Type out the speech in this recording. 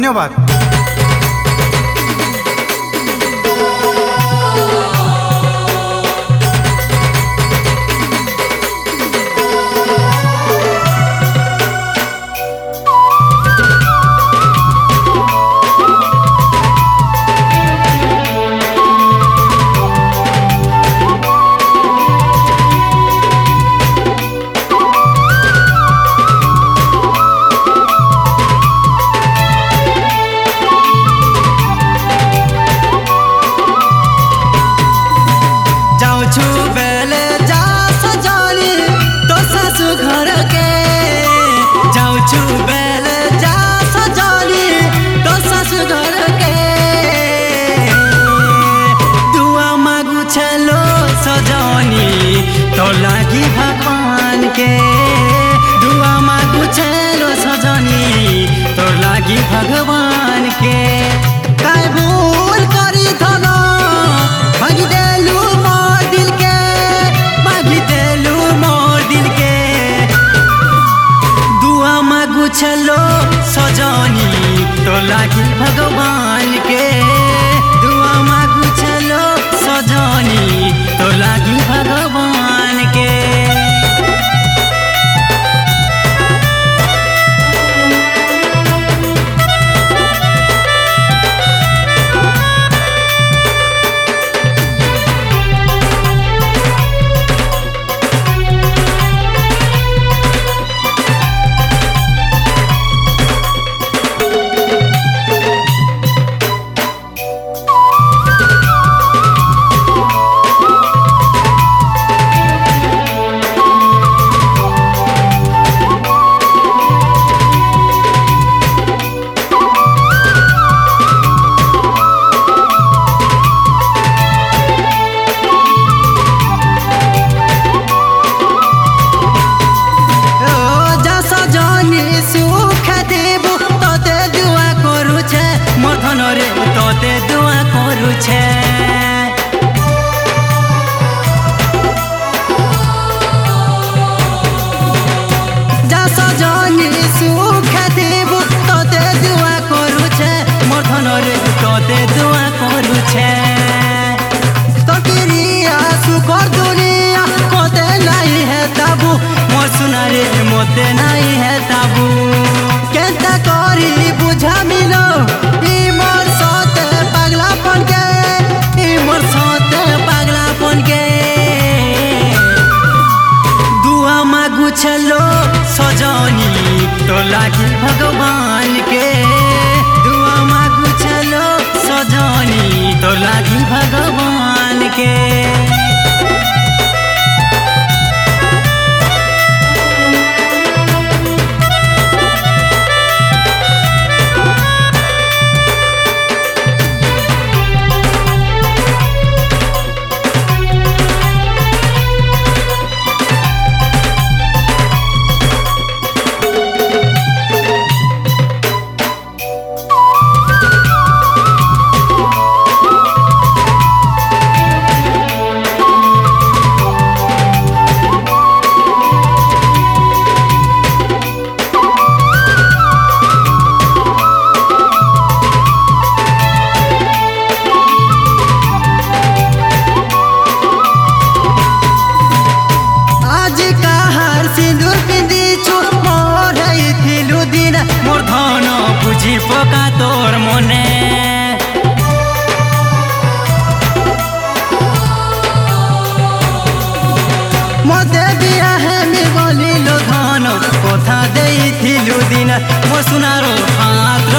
ধন্যবাদ। तो लागी भगवान के दुआ मांगू चलो सजनी तो लागी भगवान के काय भूल करी थलो भागी देलू मोर दिल के भागी देलू मोर दिल के दुआ मांगू चलो सजनी तो लागी भगवान के दुआ मांगू चलो सजनी तो लागी भगवान के। तोते दुआ करू छे जा सजनी सुख देबू तोते दुआ करू छे मोर धनरे तोते दुआ करू छे तो किरिया सुकर दुनिया कोते नहीं है ताबू मोर सुनारे मोते नहीं है ताबू केता करी बुझा मिलो चलो सजनी तो लागी भगवान के दुआ मांगू चलो सजनी तो लागी भगवान के। मोर धन बुझी पका तोर मने मते बिया है मी बोलिलो धन कथा देइथिलु दिन मो सुनारो हाथ